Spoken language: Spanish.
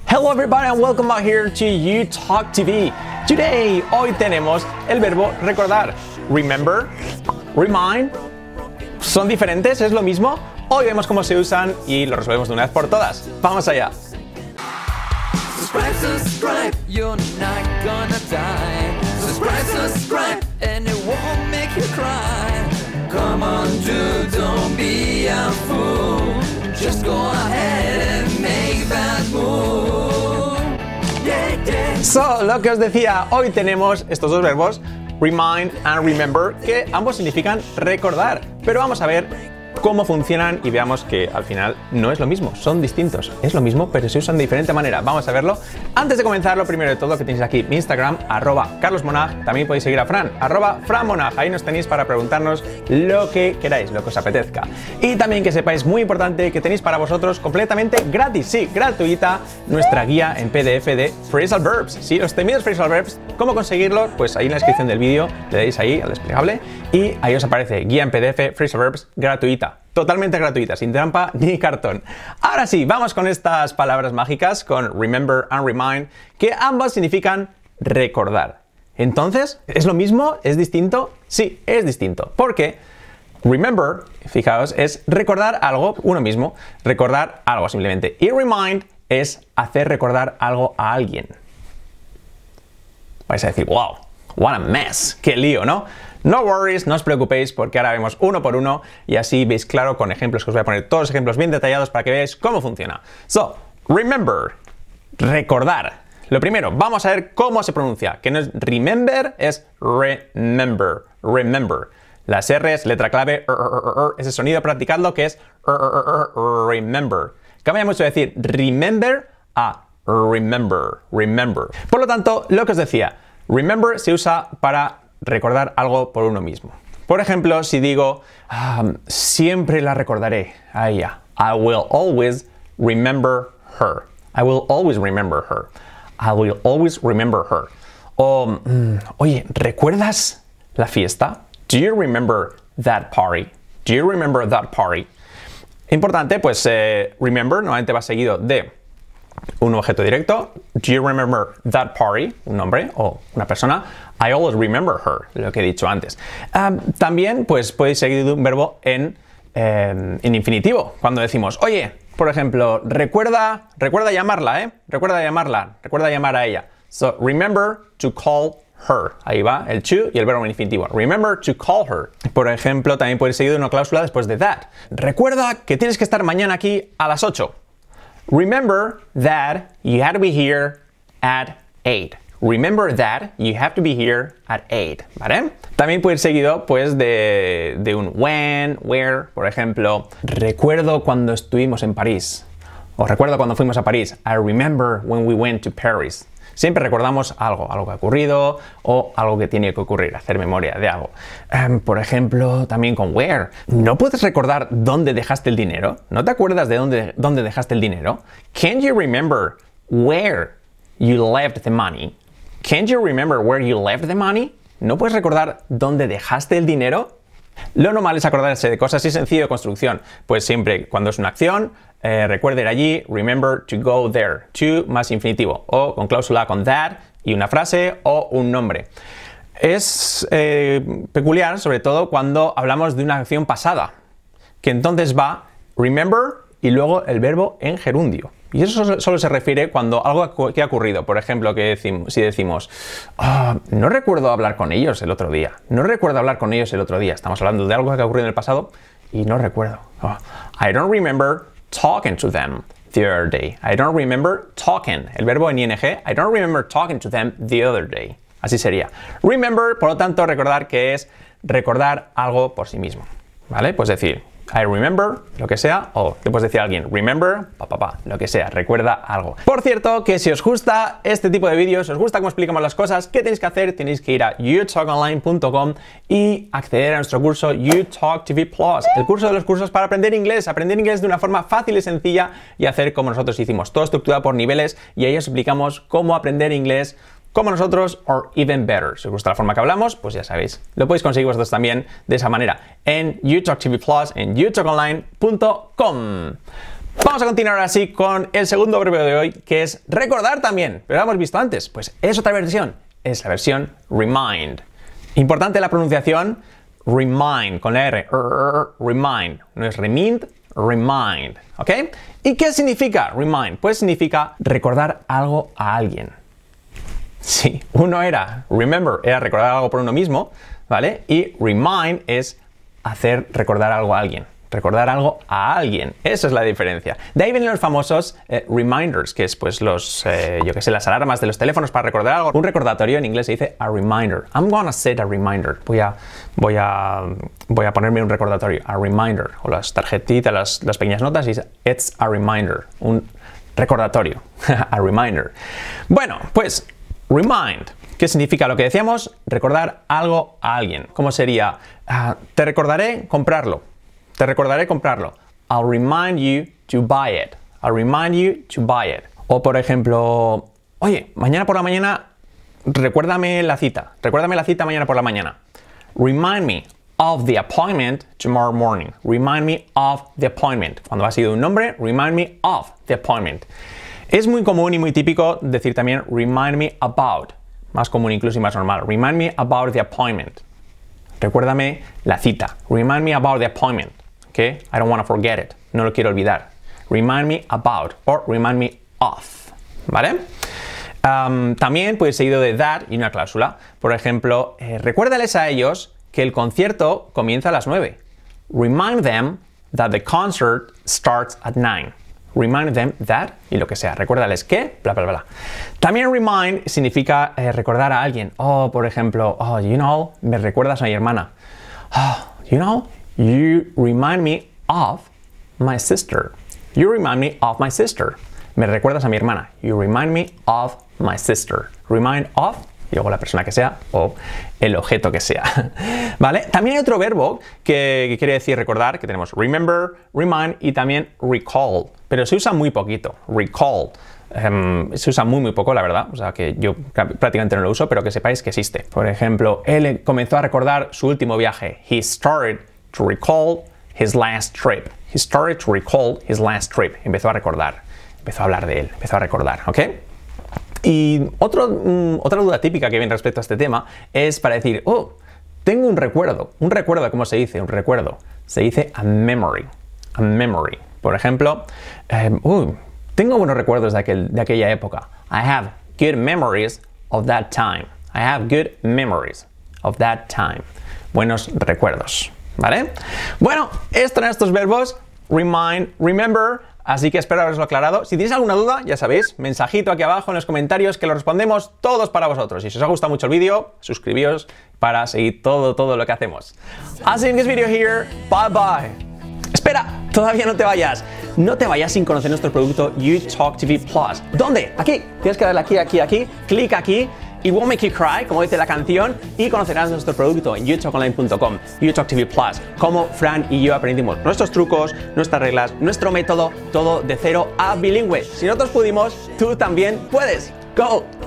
Hello everybody and welcome back here to UTalk TV. Today, hoy tenemos el verbo recordar. Remember, remind. ¿Son diferentes? ¿Es lo mismo? Hoy vemos cómo se usan y lo resolvemos de una vez por todas. ¡Vamos allá! Subscribe, you're not gonna die. Subscribe, and it won't make you cry. Come on, dude, don't be a fool. Just go ahead and make that move. Yeah, yeah. So, lo que os decía, hoy tenemos estos dos verbos, remind and remember, que ambos significan recordar. Pero vamos a ver cómo funcionan y veamos que al final no es lo mismo, son distintos. Es lo mismo, pero se usan de diferente manera. Vamos a verlo. Antes de comenzar, lo primero de todo que tenéis aquí mi Instagram, @carlosmonag. También podéis seguir a Fran, @franmonag. Ahí nos tenéis para preguntarnos lo que queráis, lo que os apetezca. Y también que sepáis, muy importante, que tenéis para vosotros completamente gratis, sí, gratuita, nuestra guía en PDF de Phrasal Verbs. Si os teméis Phrasal Verbs, ¿cómo conseguirlo? Pues ahí en la descripción del vídeo le dais ahí al desplegable y ahí os aparece guía en PDF Phrasal Verbs gratuita. Totalmente gratuita, sin trampa ni cartón. Ahora sí, vamos con estas palabras mágicas, con remember and remind, que ambas significan recordar. Entonces, ¿es lo mismo? ¿Es distinto? Sí, es distinto. Porque remember, fijaos, es recordar algo, uno mismo, recordar algo simplemente. Y remind es hacer recordar algo a alguien. Vais a decir, wow, what a mess, qué lío, ¿no? No worries, no os preocupéis porque ahora vemos uno por uno y así veis claro con ejemplos que os voy a poner todos los ejemplos bien detallados para que veáis cómo funciona. So, remember, recordar. Lo primero, vamos a ver cómo se pronuncia, que no es remember, es remember, remember. Las R's, letra clave, ese sonido practicadlo que es remember. Cambia mucho decir remember a remember, remember. Por lo tanto, lo que os decía, remember se usa para recordar algo por uno mismo. Por ejemplo, si digo, siempre la recordaré a ella. I will always remember her. I will always remember her. I will always remember her. O, oye, ¿recuerdas la fiesta? Do you remember that party? Do you remember that party? Importante, pues remember normalmente va seguido de un objeto directo. Do you remember that party? Un nombre o una persona. I always remember her, lo que he dicho antes. También, pues, podéis seguir de un verbo en infinitivo. Cuando decimos, oye, por ejemplo, recuerda llamarla, ¿eh? Recuerda llamar a ella. So, remember to call her. Ahí va el to y el verbo en infinitivo. Remember to call her. Por ejemplo, también podéis seguir de una cláusula después de that. Recuerda que tienes que estar mañana aquí a las 8. Remember that you have to be here at 8. Remember that you have to be here at 8, ¿vale? También puede ir seguido, pues, de un when, where, por ejemplo, recuerdo cuando estuvimos en París. O recuerdo cuando fuimos a París. I remember when we went to Paris. Siempre recordamos algo que ha ocurrido o algo que tiene que ocurrir, hacer memoria de algo. Por ejemplo, también con where. ¿No puedes recordar dónde dejaste el dinero? ¿No te acuerdas de dónde dejaste el dinero? Can't you remember where you left the money? Can't you remember where you left the money? ¿No puedes recordar dónde dejaste el dinero? Lo normal es acordarse de cosas así sencillo de construcción. Pues siempre cuando es una acción, recuerda ir allí, remember to go there, to más infinitivo, o con cláusula con that y una frase o un nombre. Es peculiar, sobre todo cuando hablamos de una acción pasada, que entonces va remember y luego el verbo en gerundio. Y eso solo se refiere cuando algo que ha ocurrido. Por ejemplo, si decimos, no recuerdo hablar con ellos el otro día. No recuerdo hablar con ellos el otro día. Estamos hablando de algo que ha ocurrido en el pasado y no recuerdo. I don't remember talking to them the other day. I don't remember talking. El verbo en ing. I don't remember talking to them the other day. Así sería. Remember, por lo tanto, recordar que es recordar algo por sí mismo. ¿Vale? Pues decir, I remember, lo que sea, o le puedes decir a alguien, remember, lo que sea, recuerda algo. Por cierto, que si os gusta este tipo de vídeos, os gusta cómo explicamos las cosas, ¿qué tenéis que hacer? Tenéis que ir a utalkonline.com y acceder a nuestro curso UTalk TV Plus, el curso de los cursos para aprender inglés de una forma fácil y sencilla y hacer como nosotros hicimos, todo estructurado por niveles y ahí os explicamos cómo aprender inglés como nosotros, or even better. Si os gusta la forma que hablamos, pues ya sabéis, lo podéis conseguir vosotros también de esa manera en UTalk TV Plus, en utalkonline.com. Vamos a continuar así con el segundo verbo de hoy, que es recordar también, pero lo hemos visto antes, pues es otra versión, es la versión remind. Importante la pronunciación, remind, con la R, remind, no es remind, remind, ¿ok? ¿Y qué significa remind? Pues significa recordar algo a alguien. Sí, uno era remember, era recordar algo por uno mismo, ¿vale? Y remind es hacer recordar algo a alguien. Recordar algo a alguien. Eso es la diferencia. De ahí vienen los famosos reminders, que es pues los, yo que sé, las alarmas de los teléfonos para recordar algo. Un recordatorio en inglés se dice a reminder. I'm gonna set a reminder. Voy a ponerme un recordatorio, a reminder. O las tarjetitas, las pequeñas notas y dice it's a reminder. Un recordatorio. A reminder. Bueno, pues remind. ¿Qué significa lo que decíamos? Recordar algo a alguien. ¿Cómo sería? Te recordaré comprarlo. Te recordaré comprarlo. I'll remind you to buy it. I'll remind you to buy it. O por ejemplo, oye, mañana por la mañana, recuérdame la cita. Recuérdame la cita mañana por la mañana. Remind me of the appointment tomorrow morning. Remind me of the appointment. Cuando ha sido un nombre, remind me of the appointment. Es muy común y muy típico decir también remind me about. Más común incluso y más normal. Remind me about the appointment. Recuérdame la cita. Remind me about the appointment. Okay? I don't want to forget it. No lo quiero olvidar. Remind me about or remind me of. ¿Vale? También puede ser seguido de that y una cláusula. Por ejemplo, recuérdales a ellos que el concierto comienza a las 9. Remind them that the concert starts at 9. Remind them that y lo que sea. Recuérdales que, bla, bla, bla. También remind significa recordar a alguien. Oh, por ejemplo, oh, you know, me recuerdas a mi hermana. Oh, you know, you remind me of my sister. You remind me of my sister. Me recuerdas a mi hermana. You remind me of my sister. Remind of, y luego la persona que sea o el objeto que sea. ¿Vale? También hay otro verbo que quiere decir recordar, que tenemos remember, remind y también recall. Pero se usa muy poquito. Recall. Se usa muy poco, la verdad. O sea que yo prácticamente no lo uso, pero que sepáis que existe. Por ejemplo, él comenzó a recordar su último viaje. He started to recall his last trip. He started to recall his last trip. Empezó a recordar. Empezó a hablar de él. Empezó a recordar. ¿Ok? Y otra duda típica que viene respecto a este tema es para decir, oh, tengo un recuerdo. Un recuerdo, ¿cómo se dice? Un recuerdo. Se dice a memory. A memory. Por ejemplo, tengo buenos recuerdos de aquella época. I have good memories of that time. I have good memories of that time. Buenos recuerdos. ¿Vale? Bueno, estos eran estos verbos. Remind, remember. Así que espero haberoslo aclarado. Si tenéis alguna duda, ya sabéis, mensajito aquí abajo en los comentarios que lo respondemos todos para vosotros. Y si os ha gustado mucho el vídeo, suscribíos para seguir todo lo que hacemos. I'll see you in this video here. Bye bye. Espera, todavía no te vayas. No te vayas sin conocer nuestro producto YouTalk TV Plus. ¿Dónde? Aquí. Tienes que darle aquí. Clic aquí. It won't make you cry, como dice la canción, y conocerás nuestro producto en youtalkonline.com, YouTalk TV Plus, como Fran y yo aprendimos nuestros trucos, nuestras reglas, nuestro método, todo de cero a bilingüe. Si nosotros pudimos, tú también puedes. ¡Go!